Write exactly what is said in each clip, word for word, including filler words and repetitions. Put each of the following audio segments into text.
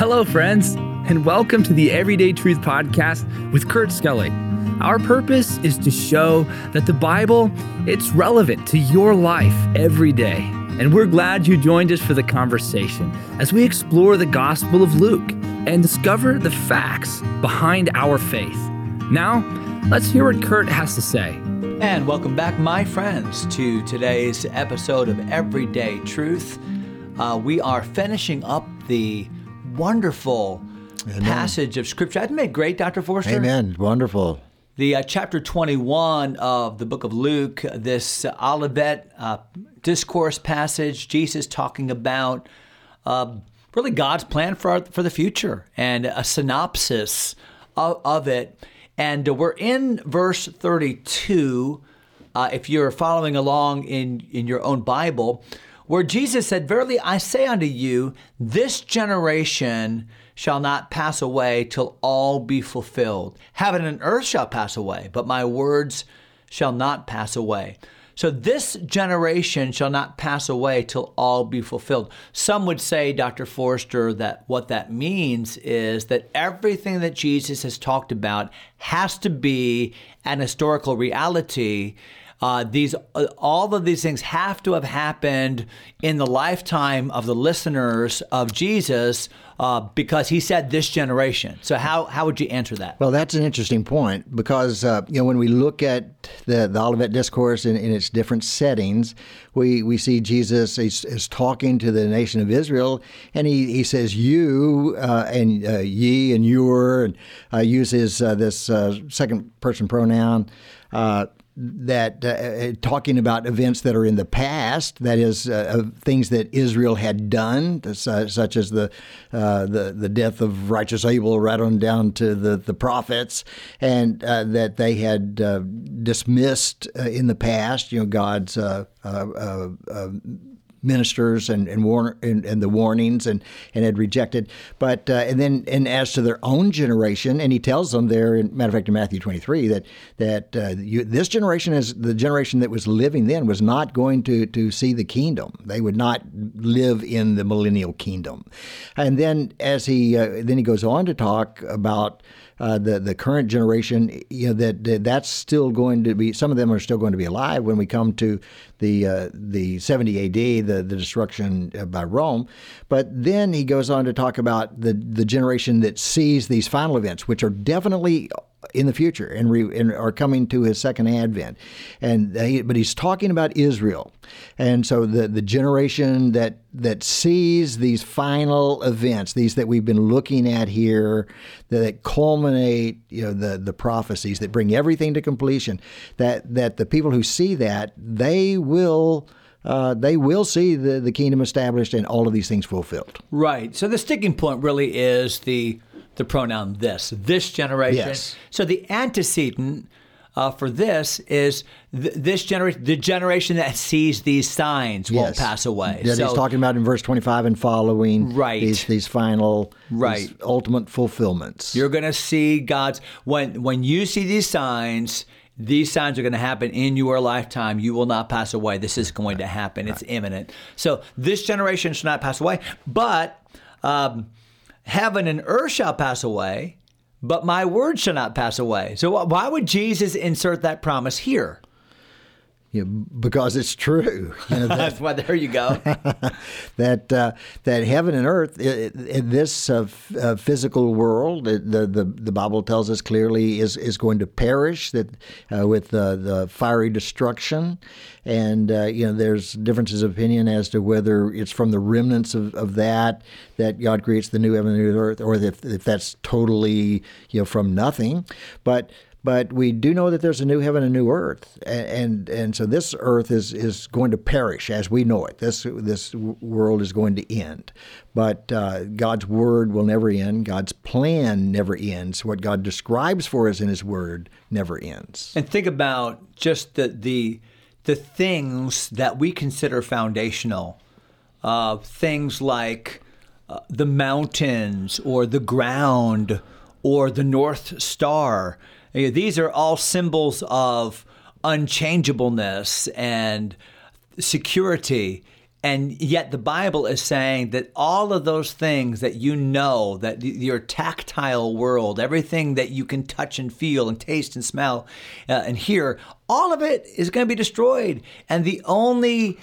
Hello, friends, and welcome to the Everyday Truth Podcast with Kurt Skelly. Our purpose is to show that the Bible, it's relevant to your life every day. And we're glad you joined us for the conversation as we explore the Gospel of Luke and discover the facts behind our faith. Now, let's hear what Kurt has to say. And welcome back, my friends, to today's episode of Everyday Truth. Uh, we are finishing up the wonderful Amen. Passage of Scripture. Hasn't it been great, Doctor Forster? Amen. Wonderful. The uh, chapter twenty-one of the book of Luke, this uh, Olivet uh, discourse passage, Jesus talking about uh, really God's plan for our, for the future and a synopsis of, of it. And uh, we're in verse thirty-two, uh, if you're following along in, in your own Bible, where Jesus said, "Verily I say unto you, this generation shall not pass away till all be fulfilled. Heaven and earth shall pass away, but my words shall not pass away." So this generation shall not pass away till all be fulfilled. Some would say, Doctor Forster, that what that means is that everything that Jesus has talked about has to be an historical reality. Uh, these, uh, all of these things have to have happened in the lifetime of the listeners of Jesus, uh, because he said this generation. So how how would you answer that? Well, that's an interesting point because uh, you know when we look at the, the Olivet Discourse in, in its different settings, we, we see Jesus is, is talking to the nation of Israel, and he, he says you uh, and uh, ye and your, and uh, uses uh, this uh, second person pronoun. Uh, that uh, talking about events that are in the past, that is, uh, things that Israel had done, uh, such as the, uh, the the death of righteous Abel, right on down to the, the prophets, and uh, that they had uh, dismissed uh, in the past, you know, God's uh, uh, uh, uh, ministers and and, warn, and and the warnings and, and had rejected. But uh, and then and as to their own generation, and he tells them there, in matter of fact, in Matthew twenty-three, that that uh, you, this generation is the generation that was living then was not going to to see the kingdom. They would not live in the millennial kingdom. And then as he uh, then he goes on to talk about Uh, the the current generation, you know, that, that that's still going to be. Some of them are still going to be alive when we come to the uh, the seventy A D, the the destruction by Rome. But then he goes on to talk about the the generation that sees these final events, which are definitely in the future and, re, and are coming to his second advent. And he, but he's talking about Israel, and so the the generation that that sees these final events, these that we've been looking at here, that culminate, you know, the the prophecies that bring everything to completion. That that the people who see that, they will. Uh, they will see the, the kingdom established and all of these things fulfilled. Right. So the sticking point really is the the pronoun this, this generation. Yes. So the antecedent uh, for this is th- this generation, the generation that sees these signs yes. won't pass away. That so, he's talking about in verse twenty-five and following. Right. These these final, right. these ultimate fulfillments. You're going to see God's when when you see these signs. These signs are going to happen in your lifetime. You will not pass away. This is going to happen. It's imminent. So this generation shall not pass away, but um, heaven and earth shall pass away, but my word shall not pass away. So why would Jesus insert that promise here? You know, because it's true. You know, That's why. There you go. that uh, that heaven and earth, in this uh, f- uh, physical world, the, the the Bible tells us clearly is is going to perish. That uh, with uh, the fiery destruction, and uh, you know, there's differences of opinion as to whether it's from the remnants of, of that that God creates the new heaven and new earth, or if if that's totally, you know, from nothing, but. But we do know that there's a new heaven and a new earth, and and, and so this earth is, is going to perish as we know it. This this world is going to end, but uh, God's word will never end. God's plan never ends. What God describes for us in His word never ends. And think about just the the the things that we consider foundational, uh, things like uh, the mountains or the ground or the North Star. These are all symbols of unchangeableness and security. And yet the Bible is saying that all of those things that you know, that your tactile world, everything that you can touch and feel and taste and smell uh, and hear, all of it is going to be destroyed. And the only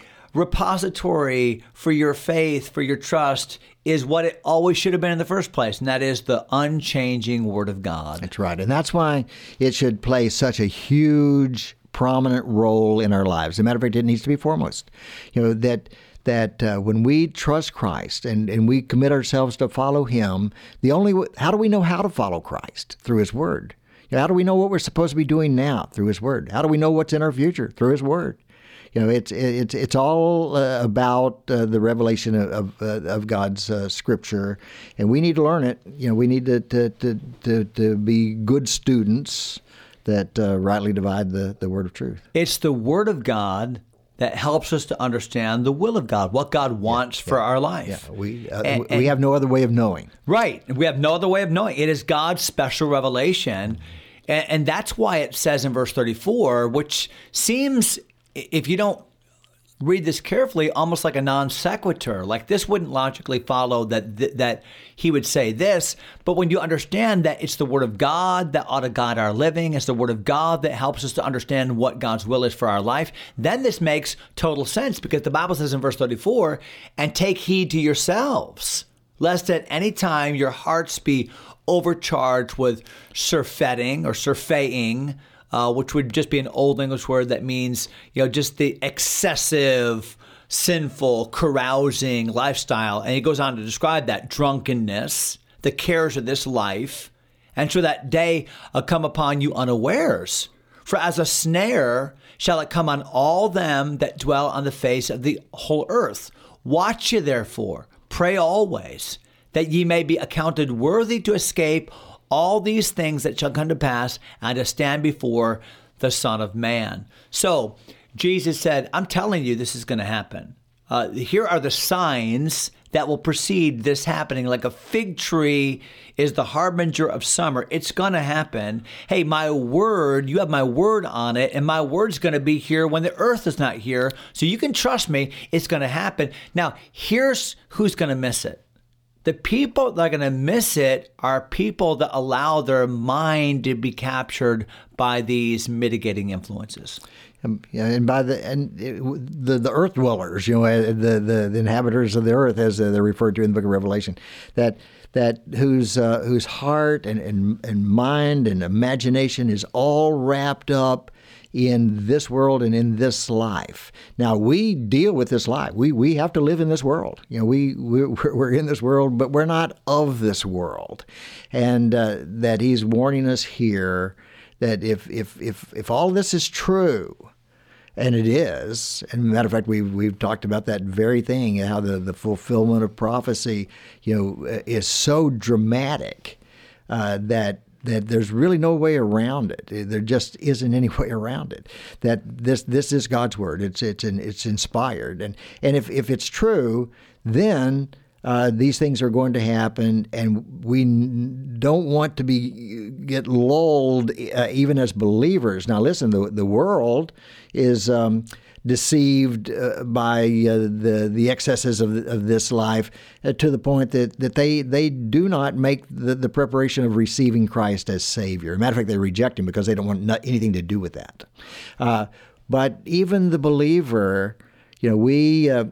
repository for your faith, for your trust, is what it always should have been in the first place, and that is the unchanging Word of God. That's right. And that's why it should play such a huge, prominent role in our lives. As a matter of fact, it needs to be foremost. You know, that that uh, when we trust Christ and, and we commit ourselves to follow Him, the only w- how do we know how to follow Christ? Through His Word. You know, how do we know what we're supposed to be doing now? Through His Word. How do we know what's in our future? Through His Word. You know, it's it's it's all uh, about uh, the revelation of of, uh, of God's uh, Scripture, and we need to learn it. You know, we need to to to, to, to be good students that uh, rightly divide the, the word of truth. It's the Word of God that helps us to understand the will of God, what God wants yeah, for yeah, our life. Yeah, we uh, and, we and, have no other way of knowing. Right, we have no other way of knowing. It is God's special revelation, and, and that's why it says in verse thirty-four, which seems, if you don't read this carefully, almost like a non sequitur. Like this wouldn't logically follow that th- that he would say this, but when you understand that it's the Word of God that ought to guide our living, it's the Word of God that helps us to understand what God's will is for our life, then this makes total sense, because the Bible says in verse thirty-four, and take heed to yourselves, lest at any time your hearts be overcharged with surfeiting or surfeiting, Uh, which would just be an old English word that means, you know, just the excessive, sinful, carousing lifestyle. And he goes on to describe that drunkenness, the cares of this life, and so that day uh, come upon you unawares. For as a snare shall it come on all them that dwell on the face of the whole earth. Watch ye therefore, pray always, that ye may be accounted worthy to escape all these things that shall come to pass, and to stand before the Son of Man. So Jesus said, I'm telling you this is going to happen. Uh, here are the signs that will precede this happening. Like a fig tree is the harbinger of summer. It's going to happen. Hey, my word, you have my word on it, and my word's going to be here when the earth is not here. So you can trust me, it's going to happen. Now, here's who's going to miss it. The people that are going to miss it are people that allow their mind to be captured by these mitigating influences. Um, yeah, and by the and it, the the earth dwellers, you know, the, the the inhabitants of the earth, as they're referred to in the Book of Revelation, that that whose uh, whose heart and, and and mind and imagination is all wrapped up in this world and in this life. Now, we deal with this life. We we have to live in this world. You know, we we're, we're in this world, but we're not of this world. And uh, that He's warning us here that if if if if all this is true, and it is, and matter of fact, we've we've talked about that very thing, how the the fulfillment of prophecy, you know, is so dramatic uh, that. that there's really no way around it. There just isn't any way around it. That this this is God's word. It's it's it's inspired, and and if if it's true, then uh, these things are going to happen, and we don't want to be get lulled uh, even as believers. Now, listen, the the world is Um, deceived uh, by uh, the the excesses of of this life uh, to the point that, that they they do not make the, the preparation of receiving Christ as Savior. Matter of fact, they reject Him because they don't want not, anything to do with that. Uh, but even the believer, you know, we uh,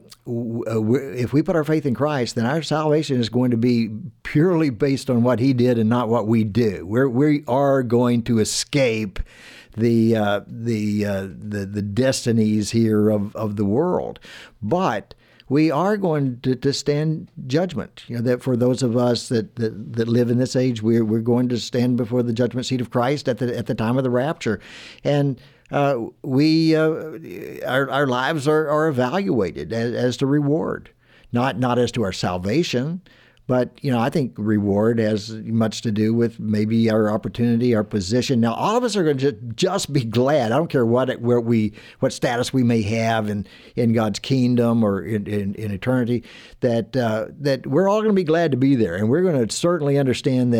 w- if we put our faith in Christ, then our salvation is going to be purely based on what He did and not what we do. We're, we are going to escape the uh, the, uh, the the destinies here of, of the world, but we are going to, to stand judgment. You know, that for those of us that, that, that live in this age, we're we're going to stand before the judgment seat of Christ at the at the time of the rapture, and uh, we uh, our our lives are, are evaluated as, as to reward, not not as to our salvation. But, you know, I think reward has much to do with maybe our opportunity, our position. Now, all of us are going to just be glad. I don't care what where we what status we may have in, in God's kingdom or in, in, in eternity, that uh, that we're all going to be glad to be there. And we're going to certainly understand that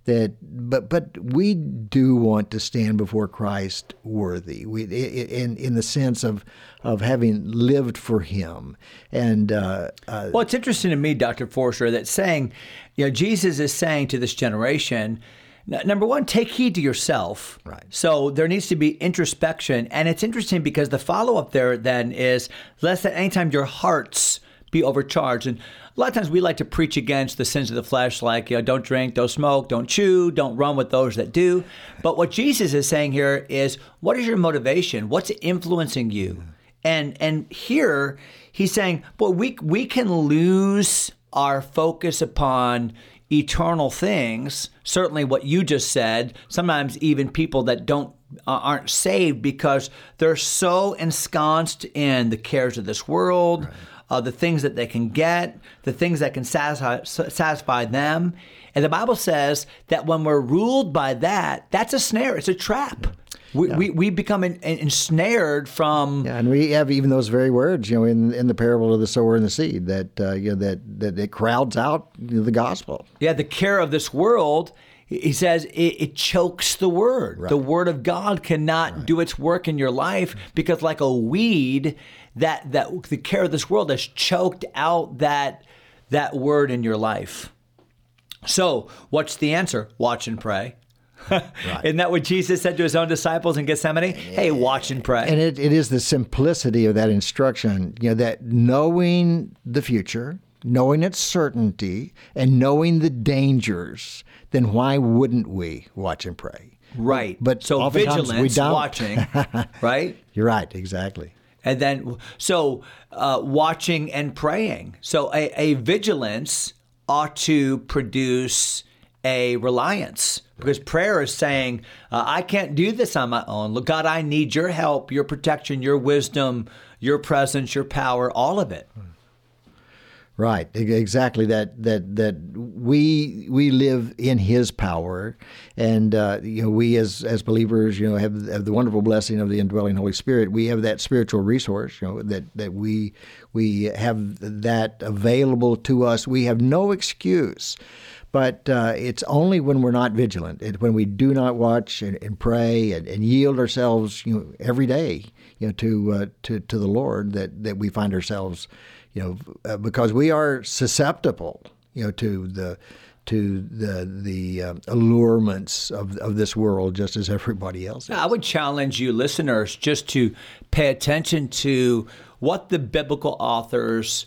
that, but but we do want to stand before Christ worthy. We in in the sense of of having lived for Him. And uh, uh, well, it's interesting to me, Doctor Forster, that saying, you know, Jesus is saying to this generation, n- number one, take heed to yourself. Right. So there needs to be introspection, and it's interesting because the follow up there then is, lest at any time your hearts be overcharged. And a lot of times we like to preach against the sins of the flesh, like, you know, don't drink, don't smoke, don't chew, don't run with those that do. But what Jesus is saying here is, what is your motivation? What's influencing you? And and here he's saying, boy, we we can lose our focus upon eternal things. Certainly what you just said, sometimes even people that don't uh, aren't saved because they're so ensconced in the cares of this world, right. Uh, the things that they can get, the things that can satisfy, satisfy them. And the Bible says that when we're ruled by that, that's a snare. It's a trap. We, yeah. we we become en, en, ensnared from. Yeah, and we have even those very words, you know, in, in the parable of the sower and the seed, that uh, you know that that it crowds out you know, the gospel. Yeah, the care of this world. He says it, it chokes the word. Right. The word of God cannot right. do its work in your life because, like a weed, that that the care of this world has choked out that that word in your life. So, what's the answer? Watch and pray. Right. Isn't that what Jesus said to his own disciples in Gethsemane? Hey, watch and pray. And it, it is the simplicity of that instruction, you know, that knowing the future, knowing its certainty, and knowing the dangers, then why wouldn't we watch and pray? Right. But so vigilance, we don't. Watching, right? You're right, exactly. And then, so uh, watching and praying. So a, a vigilance ought to produce a reliance, because prayer is saying, uh, I can't do this on my own. Look, God, I need your help, your protection, your wisdom, your presence, your power, all of it. Right, exactly. That that that we we live in His power, and uh, you know we as as believers, you know, have, have the wonderful blessing of the indwelling Holy Spirit. We have that spiritual resource, you know, that that we we have that available to us. We have no excuse. But uh, it's only when we're not vigilant, it, when we do not watch and, and pray and, and yield ourselves, you know, every day, you know, to uh, to to the Lord, that, that we find ourselves, you know, uh, because we are susceptible, you know, to the to the the um, allurements of of this world, just as everybody else is. I would challenge you, listeners, just to pay attention to what the biblical authors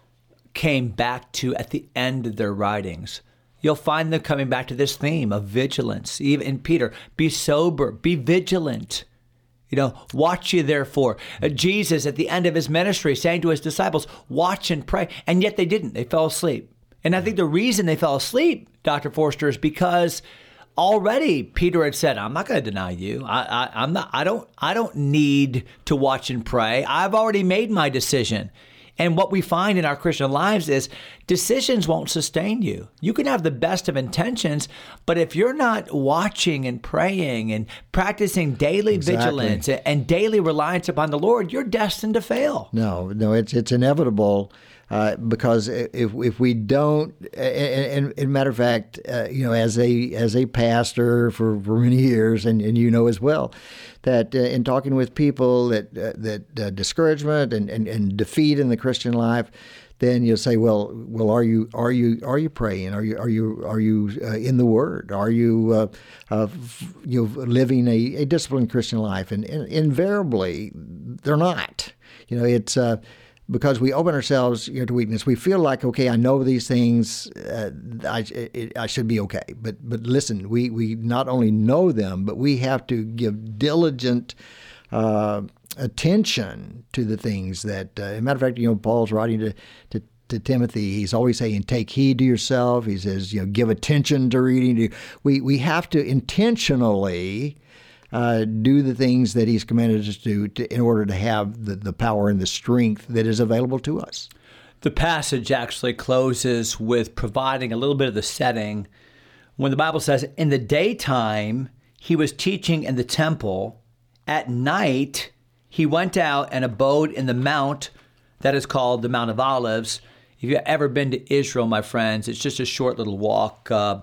came back to at the end of their writings. You'll find them coming back to this theme of vigilance. Even in Peter, be sober, be vigilant. You know, watch ye therefore. Uh, Jesus at the end of his ministry saying to his disciples, watch and pray. And yet they didn't. They fell asleep. And I think the reason they fell asleep, Doctor Forster, is because already Peter had said, I'm not going to deny you. I, I, I'm not, I don't, I don't need to watch and pray. I've already made my decision. And what we find in our Christian lives is decisions won't sustain you. You can have the best of intentions, but if you're not watching and praying and practicing daily exactly. vigilance and daily reliance upon the Lord, you're destined to fail. No, no, it's it's inevitable. Uh, because if if we don't, and, and, and matter of fact, uh, you know, as a as a pastor for, for many years, and, and you know as well, that uh, in talking with people that uh, that uh, discouragement and, and, and defeat in the Christian life, then you'll say, well, well, are you are you are you praying? Are you are you are you uh, in the Word? Are you uh, uh, you know, living a, a disciplined Christian life? And, and invariably, they're not. You know, it's. Uh, Because we open ourselves, you know, to weakness, we feel like, okay, I know these things, uh, I, it, I should be okay. But but listen, we, we not only know them, but we have to give diligent uh, attention to the things that, uh, as a matter of fact, you know, Paul's writing to, to to Timothy, he's always saying, take heed to yourself. He says, you know, give attention to reading. We we have to intentionally Uh, do the things that he's commanded us to do to, in order to have the, the power and the strength that is available to us. The passage actually closes with providing a little bit of the setting when the Bible says, in the daytime, he was teaching in the temple. At night, he went out and abode in the mount that is called the Mount of Olives. If you've ever been to Israel, my friends, it's just a short little walk uh,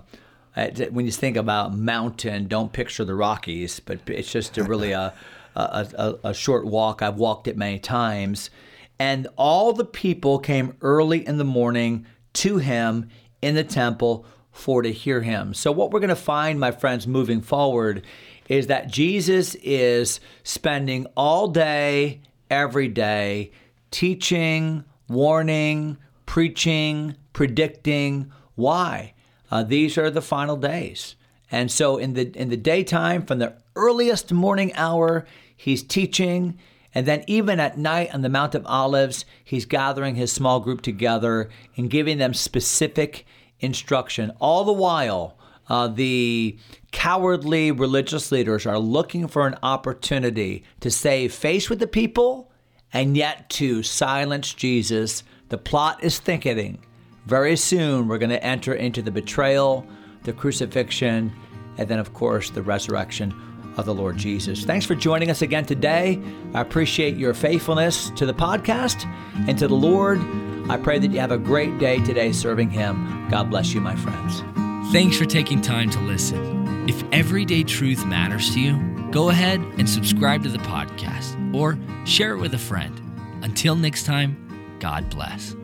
when you think about mountain, don't picture the Rockies, but it's just a really a, a, a, a short walk. I've walked it many times. And all the people came early in the morning to him in the temple for to hear him. So what we're going to find, my friends, moving forward is that Jesus is spending all day, every day, teaching, warning, preaching, predicting. Why? Uh, these are the final days. And so in the in the daytime, from the earliest morning hour, he's teaching. And then even at night on the Mount of Olives, he's gathering his small group together and giving them specific instruction. All the while, uh, the cowardly religious leaders are looking for an opportunity to save face with the people and yet to silence Jesus. The plot is thickening. Very soon, we're going to enter into the betrayal, the crucifixion, and then, of course, the resurrection of the Lord Jesus. Thanks for joining us again today. I appreciate your faithfulness to the podcast and to the Lord. I pray that you have a great day today serving him. God bless you, my friends. Thanks for taking time to listen. If everyday truth matters to you, go ahead and subscribe to the podcast or share it with a friend. Until next time, God bless.